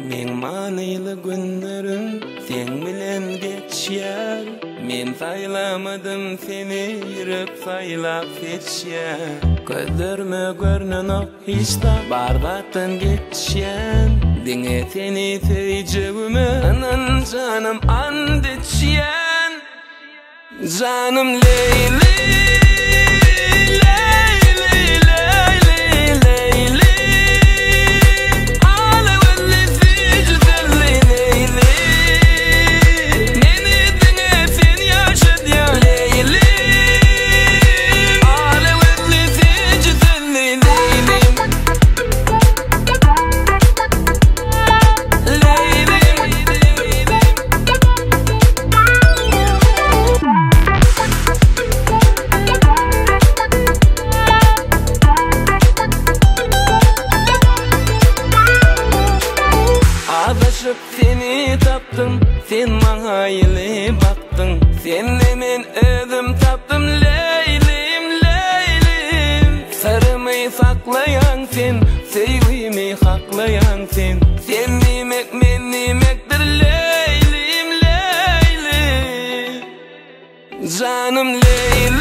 Men manyly günlerim sen bilen geçýär. Men saýlamadım seni, ýürek saýlap geçýär. Gözlerime görnen ok hiç da barbatdan geçýän. Diňe seni seýjegime anan canım and içýän. Canım Leyli, seni taptım, sen maňa ýyly baktın. Sende men özüm taptım, Leylim, Leylim. Sarımy saklayan sen, sevgimi haklayan sen. Sen nimek, men nimekdir, Leylim, Leylim. Canım Leylim.